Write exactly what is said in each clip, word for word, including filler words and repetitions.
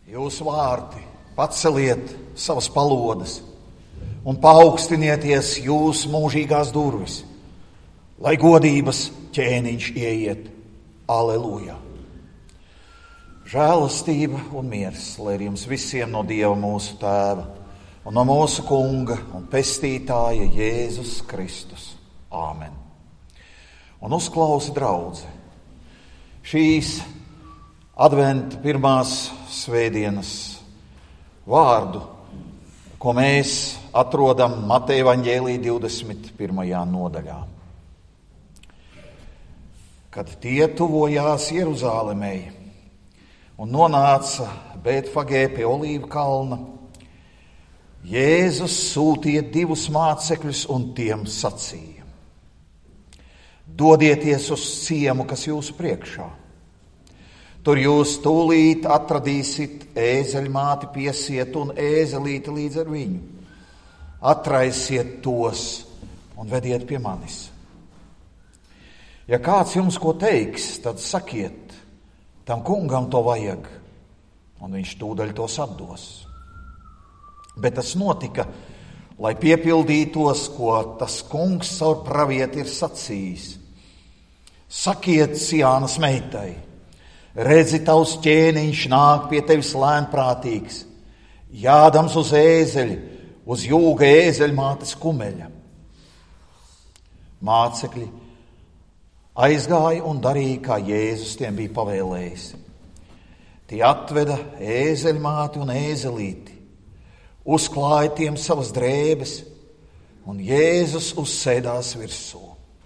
Jūsu vārti, paceliet savas palodas un paaugstinieties jūsu mūžīgās durvis, lai godības ķēniņš ieiet. Aleluja! Žēlastība un miers, lai ir jums visiem no Dieva mūsu Tēva un no mūsu Kunga un Pestītāja Jēzus Kristus. Āmen. Un uzklausi, draudze, šīs adventa pirmās svētdienas vārdu, ko mēs atrodam Mateja evaņģēlija divdesmit pirmajā nodaļā. Kad tie tuvojās Jeruzālemei un nonāca Bētfagē pie Olīvu kalna, Jēzus sūtīja divus mācekļus un tiem sacīja: dodieties uz ciemu, kas jūsu priekšā. Tur jūs tūlīt atradīsit ēzeļmāti piesietu un ēzelīti līdz ar viņu. Atraisiet tos un vediet pie manis. Ja kāds jums ko teiks, tad sakiet, tam kungam to vajag, un viņš tūdaļ tos atdos. Bet tas notika, lai piepildītos, ko tas kungs caur pravieti ir sacījis. Sakiet Siānas meitai: redzi, tavs ķēniņš nāk pie tevis lēnprātīgs, jādams uz ēzeļa, uz jūga ēzeļmātes kumeļa. Mācekļi aizgāja un darīja, kā Jēzus tiem bija pavēlējis. Tie atveda ēzeļmāti un ēzelīti, uzklāja tiem savas drēbes, un Jēzus uzsēdās virsū.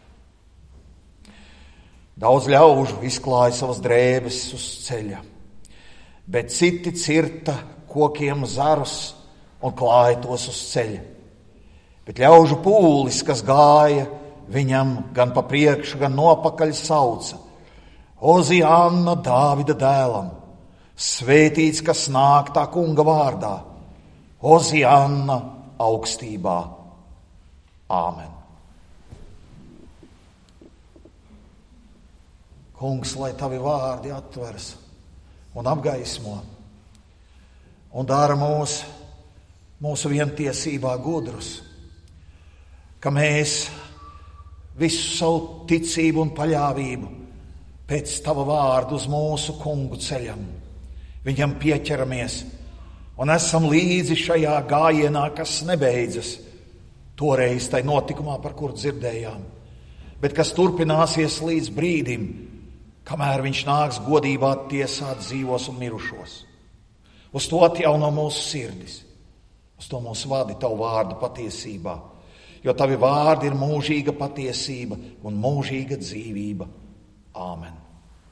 Daudz ļaužu izklāja savas drēbes uz ceļa, bet citi cirta kokiem zarus un klāja tos uz ceļa. Bet ļaužu pūlis, kas gāja viņam gan pa priekšu, gan nopakaļ, sauca: Ozianna Dāvida dēlam, svētīts, kas nāk tā kunga vārdā, Ozianna augstībā. Āmen. Kungs, lai tavi vārdi atveras un apgaismo un dara mūs mūsu vientiesībā gudrus, ka mēs visu savu ticību un paļāvību pēc tava vārdu uz mūsu kungu ceļam, viņam pieķeramies un esam līdzi šajā gājienā, kas nebeidzas toreiz tai notikumā, par kuru dzirdējām, bet kas turpināsies līdz brīdim, kamēr viņš nāks godībā tiesāt dzīvos un mirušos. Uz to atjauno mūsu sirdis, uz to mūsu vadi tavu vārdu patiesībā, jo tavi vārdi ir mūžīga patiesība un mūžīga dzīvība. Āmen.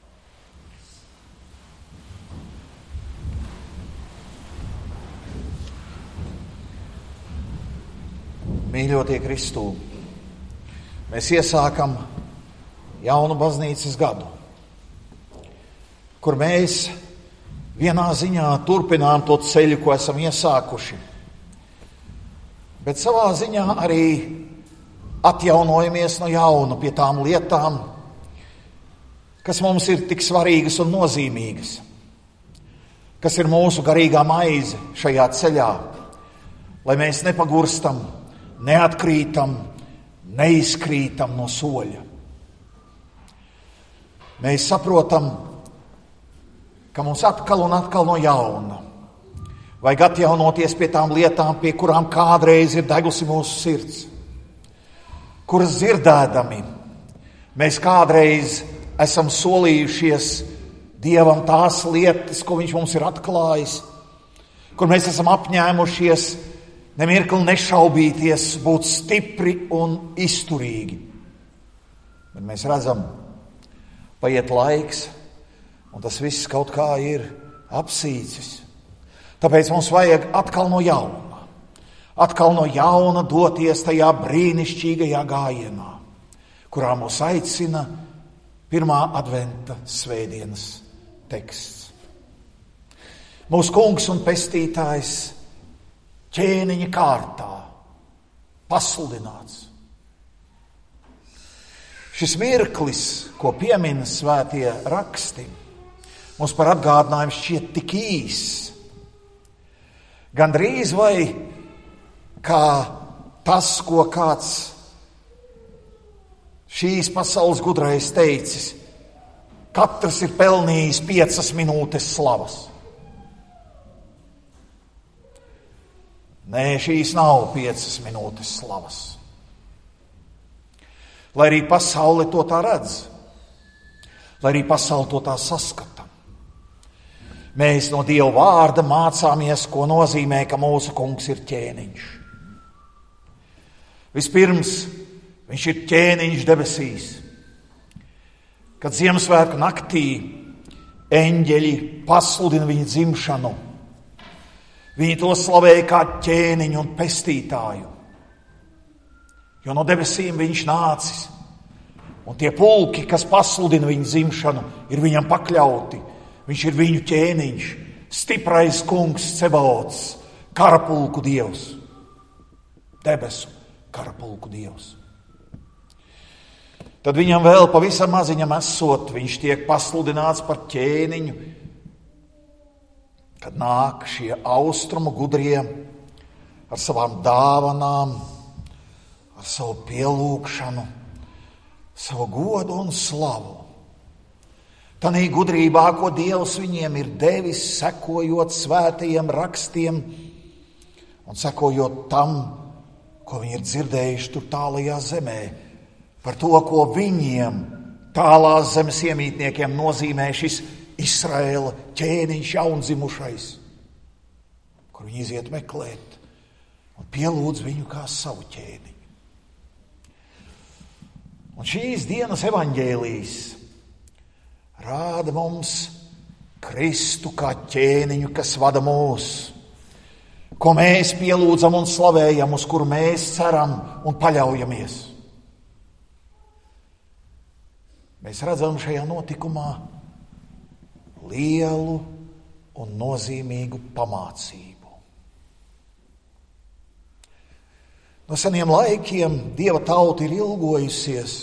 Mīļotie Kristū, mēs iesākam jaunu baznīcas gadu, kur mēs vienā ziņā turpinām to ceļu, ko esam iesākuši, bet savā ziņā arī atjaunojamies no jauna pie tām lietām, kas mums ir tik svarīgas un nozīmīgas, kas ir mūsu garīgā maize šajā ceļā, lai mēs nepagurstam, neatkrītam, neizkrītam no soļa. Mēs saprotam, ka mums atkal un atkal no jauna vajag atjaunoties pie tām lietām, pie kurām kādreiz ir degusi mūsu sirds, kuras dzirdēdami mēs kādreiz esam solījušies Dievam tās lietas, ko viņš mums ir atklājis, kur mēs esam apņēmušies nemirkli nešaubīties, būt stipri un izturīgi. Bet mēs redzam, paiet laiks, un tas viss kaut kā ir apsīcis. Tāpēc mums vajag atkal no jauna, atkal no jauna doties tajā brīnišķīgajā gājienā, kurā mūs aicina pirmā adventa svētdienas teksts. Mūsu kungs un pestītājs ķēniņa kārtā pasludināts. Šis mirklis, ko piemina svētie raksti, mums par atgādinājumu šķiet tik īss, Gandrīz vai kā tas, ko kāds šīs pasaules gudrais teicis, katrs ir pelnījis piecas minūtes slavas. Nē, šīs nav piecas minūtes slavas. Lai arī pasaule to tā redz, lai arī pasaule to tā saskata. Mēs no Dieva vārda mācāmies, ko nozīmē, ka mūsu kungs ir ķēniņš. Vispirms viņš ir ķēniņš debesīs. Kad Ziemassvētku naktī eņģeļi pasludina viņa dzimšanu, viņi to slavēja kā ķēniņu un pestītāju. Jo no debesīm viņš nācis, un tie pulki, kas pasludina viņa dzimšanu, ir viņam pakļauti. Viņš ir viņu ķēniņš, stiprais kungs Cebaots, karapulku dievs, debesu karapulku dievs. Tad viņam vēl pavisam maziņam esot, viņš tiek pasludināts par ķēniņu, kad nāk šie austrumu gudrie ar savām dāvanām, ar savu pielūgšanu, savu godu un slavu. Tanī gudrībā, ko Dievs viņiem ir devis, sekojot svētajiem rakstiem un sekojot tam, ko viņi ir dzirdējuši tur tālajā zemē, par to, ko viņiem, tālās zemes iemītniekiem, nozīmē šis Izraēla ķēniņš jaundzimušais, kur viņi iziet meklēt un pielūdz viņu kā savu ķēniņu. Un šīs dienas evaņģēlijas rāda mums Kristu kā ķēniņu, kas vada mūs, ko mēs pielūdzam un slavējam, uz kuru mēs ceram un paļaujamies. Mēs redzam šajā notikumā lielu un nozīmīgu pamācību. No seniem laikiem Dieva tauta ir ilgojusies,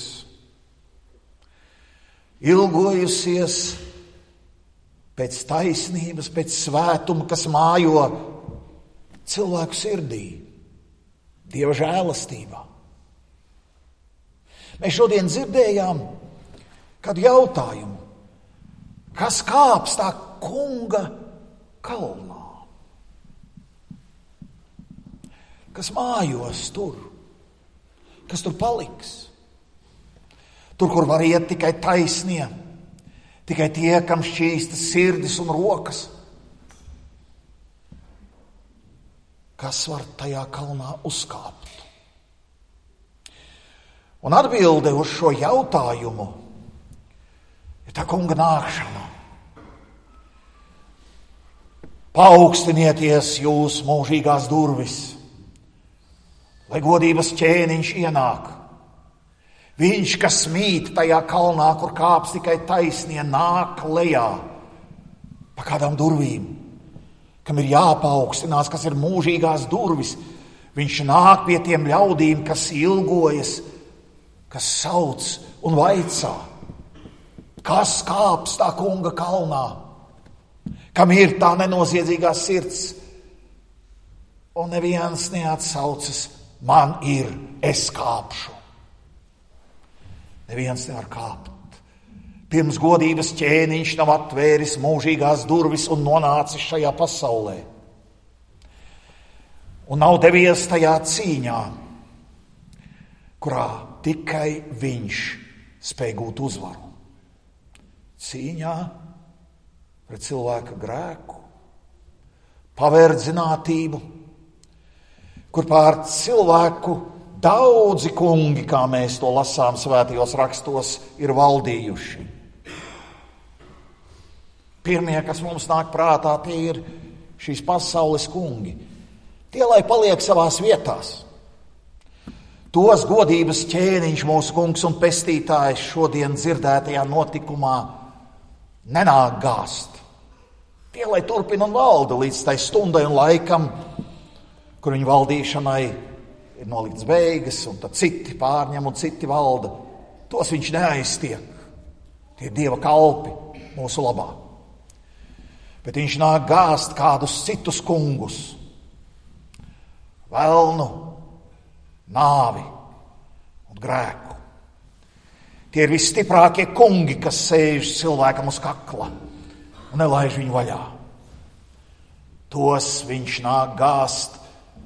ilgojusies pēc taisnības, pēc svētuma, kas mājo cilvēku sirdī, Dieva žēlastībā. Mēs šodien dzirdējām kādu jautājumu, kas kāps tā kunga kalnā, kas mājos tur, kas tur paliks. Tur, kur var iet tikai taisnie, tikai tie, kam šķīstas sirdis un rokas. Kas var tajā kalnā uzkāpt? Un atbilde uz šo jautājumu ir tā kunga nākšana. Paaugstīnieties jūs mūžīgās durvis, lai godības ķēniņš ienāk. Viņš, kas mīt tajā kalnā, kur kāps tikai taisnie, nāk lejā pa kādām durvīm, kam ir jāpaaugstinās, kas ir mūžīgās durvis. Viņš nāk pie tiem ļaudīm, kas ilgojas, kas sauc un vaicā, kas kāps tā kunga kalnā, kam ir tā nenoziedzīgā sirds, un neviens neatsaucas, man ir, es kāpšu. Neviens nevar kāpt. Pirms godības ķēniņš nav atvēris mūžīgās durvis un nonācis šajā pasaulē. Un nav devies tajā cīņā, kurā tikai viņš spēj gūt uzvaru. Cīņā pret cilvēka grēku, paverdzinātību, kur pār cilvēku daudzi kungi, kā mēs to lasām svētajos rakstos, ir valdījuši. Pirmie, kas mums nāk prātā, tie ir šīs pasaules kungi. Tie, lai paliek savās vietās. Tos godības ķēniņš, mūsu kungs un pestītājs šodien dzirdētajā notikumā nenāk gāzt. Tie, lai turpina un valda līdz tai stundai un laikam, kur viņu valdīšanai ir nolikts beigas, un tad citi pārņem un citi valda. Tos viņš neaiztiek. Tie ir Dieva kalpi mūsu labā. Bet viņš nāk gāzt kādus citus kungus, velnu, nāvi un grēku. Tie ir visstiprākie kungi, kas sēž cilvēkam uz kakla un nelaiž viņu vaļā. Tos viņš nāk gāzt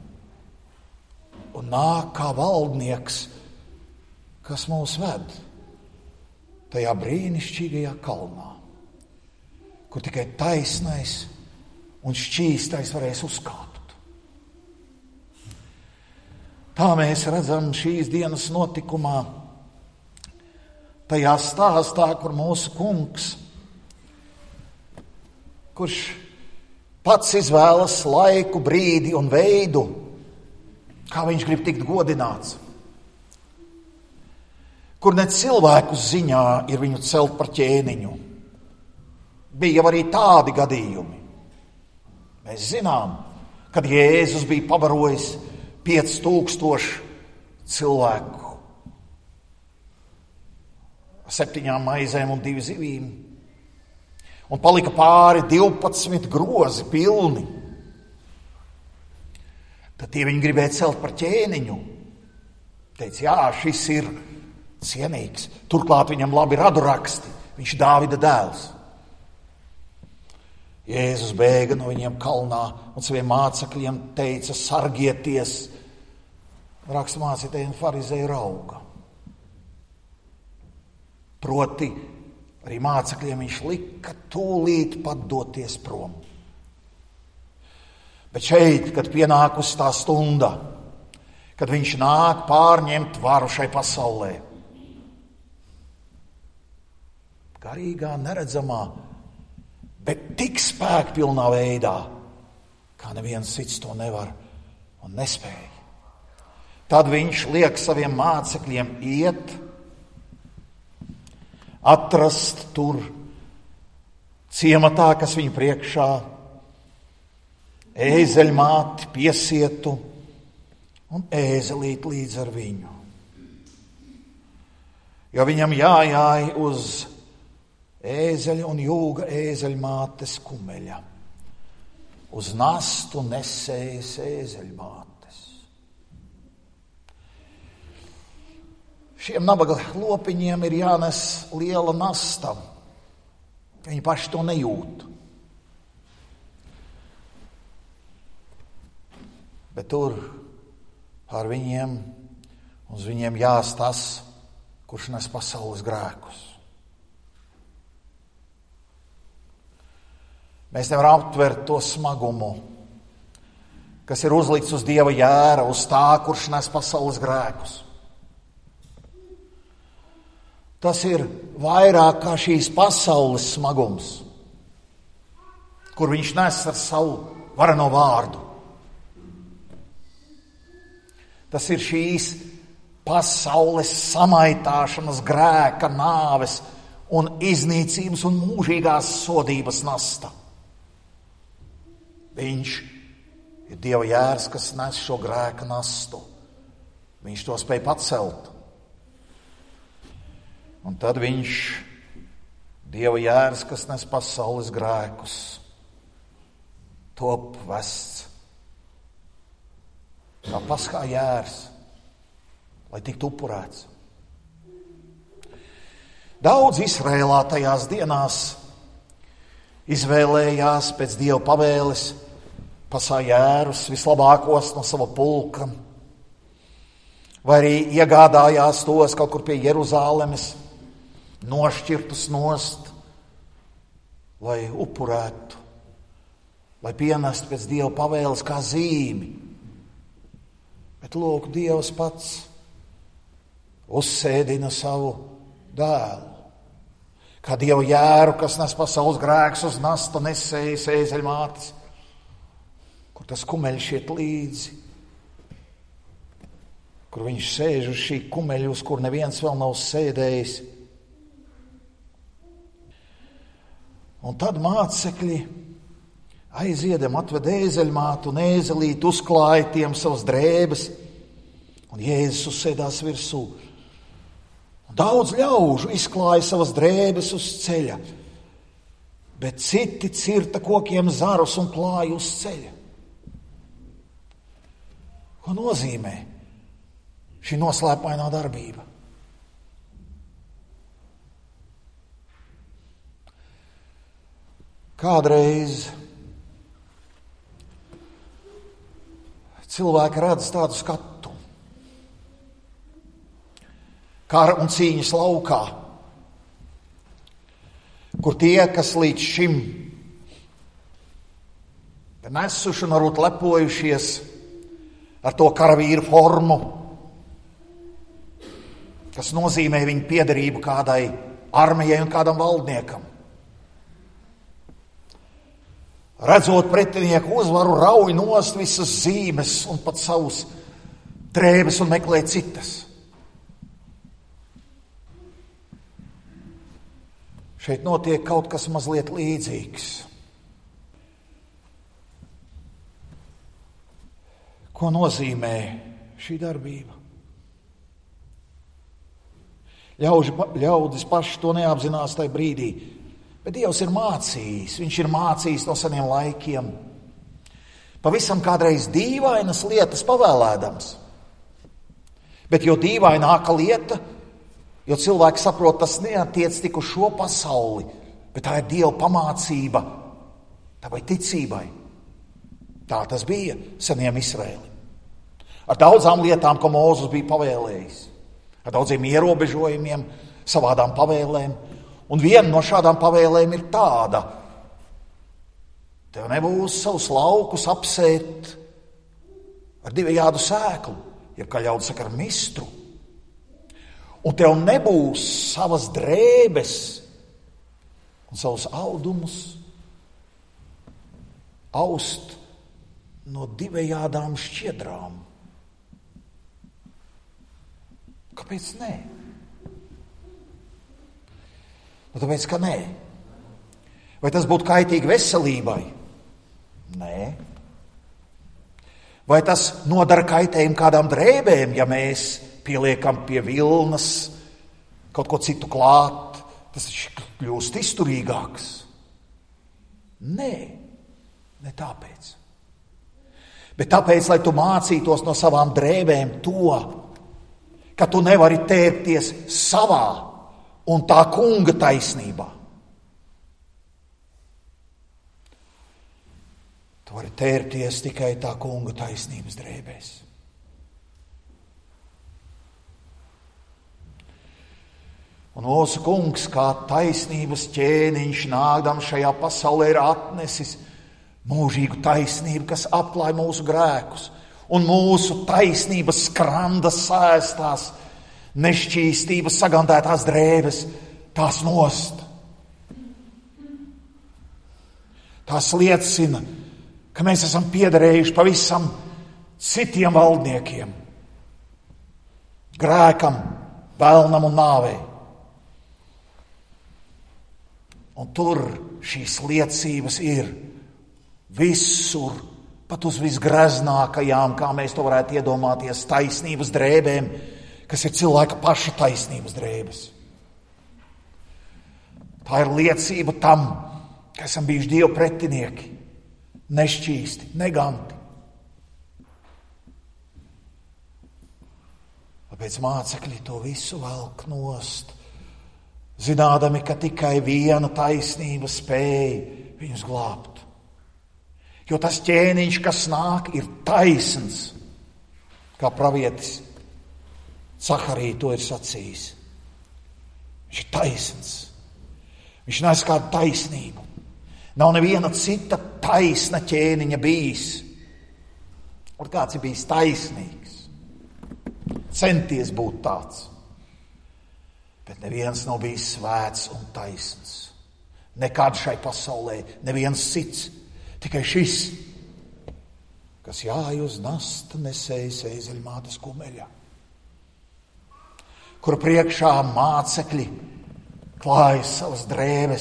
un nāk kā valdnieks, kas mūs ved tajā brīnišķīgajā kalnā, kur tikai taisnais un šķīstais varēs uzkāpt. Tā mēs redzam šīs dienas notikumā, tajā stāstā, kur mūsu kungs, kurš pats izvēlas laiku, brīdi un veidu, kā viņš grib tikt godināts, kur ne cilvēku ziņā ir viņu celt par ķēniņu. Bija jau arī tādi gadījumi. Mēs zinām, kad Jēzus bija pabarojis pieci tūkstoši cilvēku, septiņām maizēm un divi zivīm, un palika pāri divpadsmit grozi pilni. Tad tie viņi gribēja celt par ķēniņu. Teica, jā, šis ir cienīgs. Turklāt viņam labi raduraksti. Viņš ir Dāvida dēls. Jēzus bēga no viņiem kalnā un saviem mācekļiem teica, sargieties. Raksturmācītāji un farizēji rauga. Proti, arī mācekļiem viņš lika tūlīt pat doties prom. Bet šeit, kad pienākusi tā stunda, kad viņš nāk pārņemt varu šai pasaulē, garīgā, neredzamā, bet tik spēkpilnā veidā, kā neviens cits to nevar un nespēja. Tad viņš liek saviem mācekļiem iet, atrast tur ciematā, kas viņu priekšā, ēzeļmāti piesietu un ēzelīt līdz ar viņu. Jo viņam jājāja uz ēzeļa un jūga ēzeļmātes kumeļa, uz nastu nesējas ēzeļmātes. Šiem nabaga lopiņiem ir jānes liela nasta. Viņi paši to nejūt. Bet tur ar viņiem, uz viņiem jās tas, kurš nes pasaules grēkus. Mēs nevaram aptvert to smagumu, kas ir uzlikts uz Dieva jēra, uz tā, kurš nes pasaules grēkus. Tas ir vairāk kā šīs pasaules smagums, kur viņš nes ar savu vareno vārdu. Tas ir šīs pasaules samaitāšanas, grēka, nāves un iznīcības un mūžīgās sodības nasta. Viņš ir Dieva jērs, kas nes šo grēka nastu. Viņš to spēja pacelt. Un tad viņš, Dieva jērs, kas nes pasaules grēkus, top vests kā paskā jērs, lai tiktu upurēts. Daudz Izrēlā tajās dienās izvēlējās pēc Dieva pavēles pasā jērus vislabākos no sava pulka, vai arī iegādājās tos kaut kur pie Jeruzālemes, nošķirtus nost, lai upurētu, lai pienestu pēc Dieva pavēles kā zīmi. Bet lūk, Dievs pats uzsēdina savu dēlu. Kā Dieva jēru, kas nes pasaules grēkus uz nasta nesējas ēzeļmātes, kur tas kumeļš iet līdzi, kur viņš sēž uz šī kumeļa, uz kur neviens vēl nav sēdējis. Un tad mācekļi aiziedam, atved ēzeļmātu un ēzelīt, uzklāja tiem savas drēbes, un Jēzus uzsēdās virsū. Un daudz ļaužu izklāja savas drēbes uz ceļa, bet citi cirta kokiem zarus un klāja uz ceļa. Ko nozīmē šī noslēpainā darbība? Kādreiz cilvēki redz tādu skatu. Kara un cīņas laukā, kur tie, kas līdz šim nesuši un varbūt lepojušies ar to karavīru formu, kas nozīmē viņu piederību kādai armijai un kādam valdniekam. Redzot pretinieku uzvaru, rauj nost visas zīmes un pat savus drēbes un meklē citas. Šeit notiek kaut kas mazliet līdzīgs. Ko nozīmē šī darbība? Ļauži, ļaudis paši to neapzinās tajā brīdī, bet Dievs ir mācījis, viņš ir mācījis no seniem laikiem. Pavisam kādreiz dīvainas lietas pavēlēdams, bet jo dīvaināka lieta, jo cilvēki saprot, tas neatiec tik uz šo pasauli, bet tā ir Dieva pamācība, tā vai ticībai. Tā tas bija seniem Izraēlim. Ar daudzām lietām, ko Mūzes bija pavēlējis, ar daudziem ierobežojumiem, savādām pavēlēm. Un viena no šādām pavēlēm ir tāda: tev nebūs savus laukus apsēt ar divējādu sēklu, jeb kā ļaudis saka, ar mistru. Un tev nebūs savas drēbes un savus audumus aust no divējādām šķiedrām. Kāpēc nē? Nu, tāpēc, ka nē. Vai tas būtu kaitīgi veselībai? Nē. Vai tas nodara kaitējumu kādām drēbēm, ja mēs pieliekam pie vilnas kaut ko citu klāt? Tas kļūst izturīgāks. Nē, ne tāpēc. Bet tāpēc, lai tu mācītos no savām drēbēm to, ka tu nevari tērpties savā un tā kunga taisnībā. Tu vari tērpties tikai tā kunga taisnības drēbēs. Un mūsu kungs, kā taisnības ķēniņš, nākdams šajā pasaulē, ir atnesis mūžīgu taisnību, kas apklāj mūsu grēkus. Un mūsu taisnības skrandas sēstās, nešķīstības sagandētās drēbes, tās nost. Tās liecina, ka mēs esam piederējuši pavisam citiem valdniekiem, grēkam, vēlnam un nāvei. Un tur šīs liecības ir visur, pat uz visgreznākajām, kā mēs to varētu iedomāties, taisnības drēbēm, kas ir cilvēka paša taisnības drēbes. Tā ir liecība tam, ka esam bijuši Dieva pretinieki, nešķīsti, neganti. Tāpēc mācekļi to visu velk nost, zinādami, ka tikai viena taisnība spēja viņus glābt. Jo tas ķēniņš, kas nāk, ir taisns, kā pravietis Zaharija to ir sacījis. Viņš ir taisns. Viņš nes kādu taisnību. Nav neviena cita taisna ķēniņa bijis. Un kāds ir bijis taisnīgs. Centies būt tāds. Bet neviens nav bijis svēts un taisns. Nekad šai pasaulē neviens cits. Tikai šis, kas jāj uz nasta nesējas ēzeļmātes kumeļa, kur priekšā mācekļi klājas savas drēbes,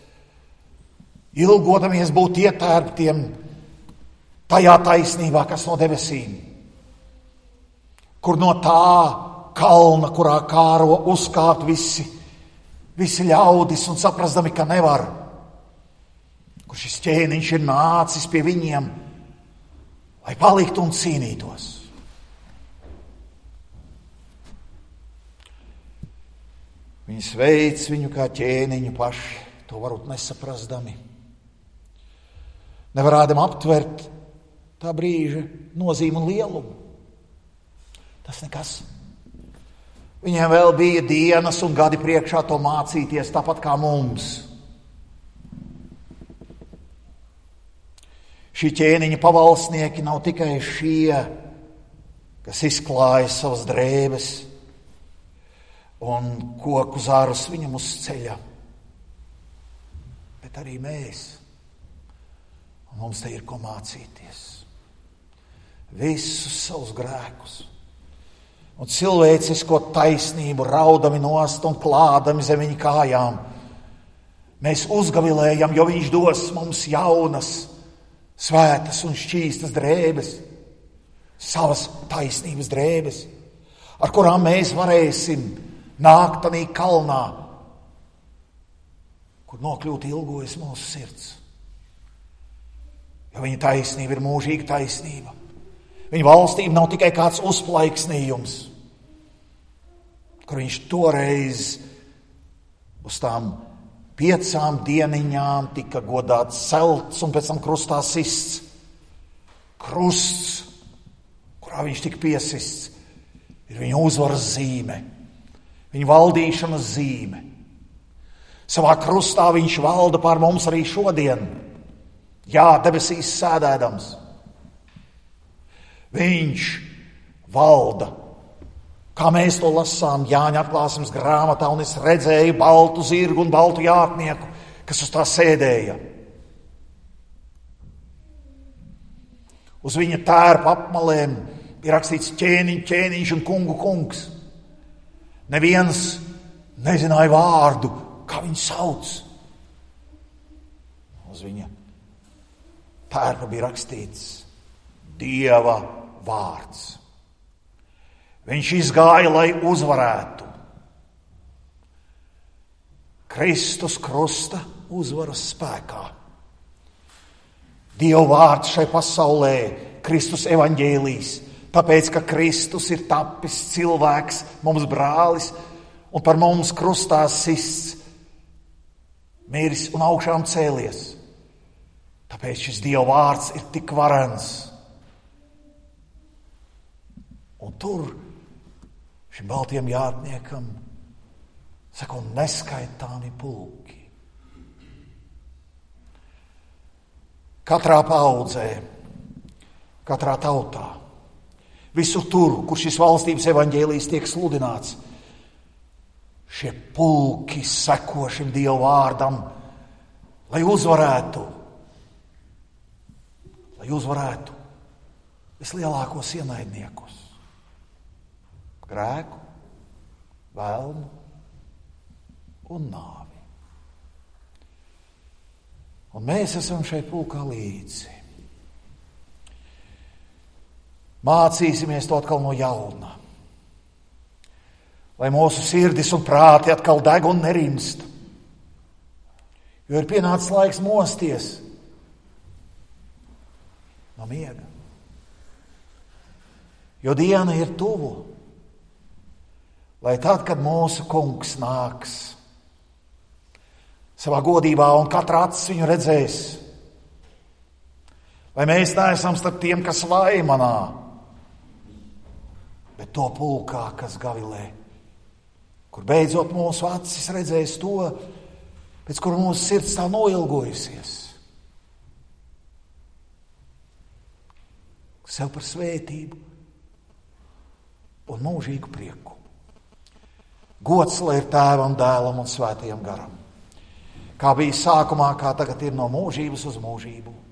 ilgodamies būt ietērptiem tajā taisnībā, kas no debesīm, kur no tā kalna, kurā kāro uzkāpt visi, visi ļaudis un saprastami, ka nevar, kur šis ķēniņš ir nācis pie viņiem, lai paliktu un cīnītos. Viņi sveic viņu kā ķēniņu paši, to varbūt nesaprastami. Nevarādam aptvert tā brīža nozīmu un lielumu. Tas nekas. Viņiem vēl bija dienas un gadi priekšā to mācīties, tāpat kā mums. Šī ķēniņa pavalsnieki nav tikai šie, kas izklāja savas drēbes un koku zarus viņam uz ceļa, bet arī mēs. Un mums te ir ko mācīties. Visus savus grēkus un cilvēcisko taisnību raudami nost un klādami zem viņa kājām. Mēs uzgavilējam, jo viņš dos mums jaunas, svētas un šķīstas drēbes, savas taisnības drēbes, ar kurām mēs varēsim nākt tanī kalnā, kur nokļūt ilgojas mūsu sirds. Jo viņa taisnība ir mūžīga taisnība. Viņa valstība nav tikai kāds uzplaiksnījums, kur viņš toreiz uz tām piecām dieniņām tika godāts celts un pēc tam krustā sists. Krusts, kurā viņš tika piesists, ir viņa uzvaras zīme, viņa valdīšanas zīme. Savā krustā viņš valda pār mums arī šodien, jā, debesīs sēdēdams. Viņš valda. Kā mēs to lasām Jāņa atklāsmes grāmatā, un es redzēju baltu zirgu un baltu jātnieku, kas uz tā sēdēja. Uz viņa tērpa apmalēm ir rakstīts ķēniņ, ķēniņš un kungu kungs. Neviens nezināja vārdu, kā viņu sauc. Uz viņa tērpa bija rakstīts Dieva vārds. Viņš izgāja, lai uzvarētu. Kristus krusta uzvaras spēkā. Dieva vārds šai pasaulē, Kristus evaņģēlijs, tāpēc, ka Kristus ir tapis cilvēks, mums brālis, un par mums krustā sists, miris un augšām cēlies. Tāpēc šis Dieva vārds ir tik varens. Un tur šim baltiem jātniekam saka, un neskaitāmi pulki. Katrā paudzē, katrā tautā, visur tur, kur šis valstības evaņģēlijs tiek sludināts, šie pulki seko šim Dieva vārdam, lai uzvarētu, lai uzvarētu vislielākos ienaidniekus. Grēku, velnu un nāvi. Un mēs esam šai pulkā līdzi. Mācīsimies to atkal no jauna, lai mūsu sirdis un prāti atkal deg un nerimst, jo ir pienācis laiks mosties no miega, jo diena ir tuvu. Lai tad, kad mūsu kungs nāks savā godībā un katra acis viņu redzēs, lai mēs neesam starp tiem, kas vaimanā, bet to pulkā, kas gavilē, kur beidzot mūsu acis redzēs to, pēc kura mūsu sirds tā noilgojusies. Sev par svētību un mūžīgu prieku. Gods, lai ir Tēvam, Dēlam un Svētajam garam. Kā bija sākumā, kā tagad ir no mūžības uz mūžību.